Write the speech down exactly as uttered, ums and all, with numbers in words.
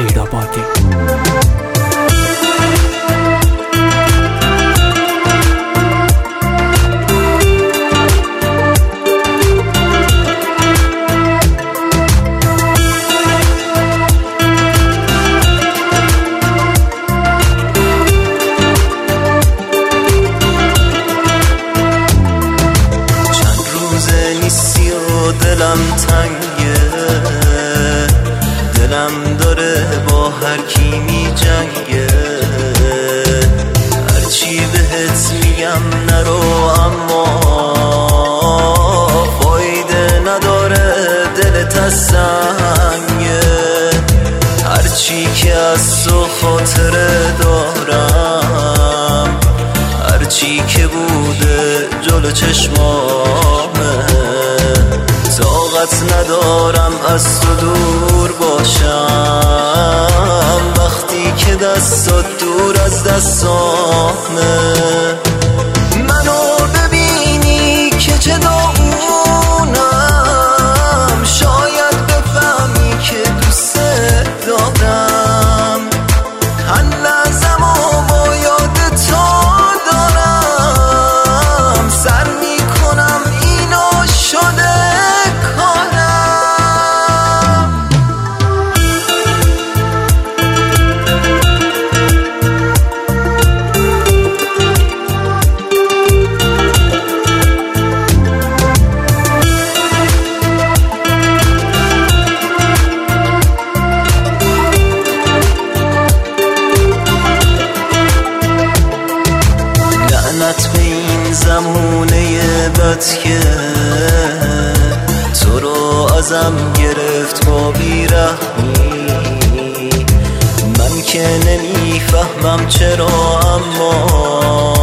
سیدآبادی. دلم تنگه، دلم داره با هر کی می جنگه. هرچی بهت میگم نرو اما فایده نداره، دلت از سنگه. هرچی که از تو خاطره دارم، هرچی که بوده جلو چشمامه، طاقت ندارم از تو دور باشم وقتی که دستات دور از دستامه. منو ببینی که چه داغونم، شاید بفهمی که دوست دارم. هر لحظه‌مو با یاد تو دارم، سر میکنم اینا شده به این زمونه بد که تو رو ازم گرفت با بیرحمی. من که نمیفهمم چرا، اما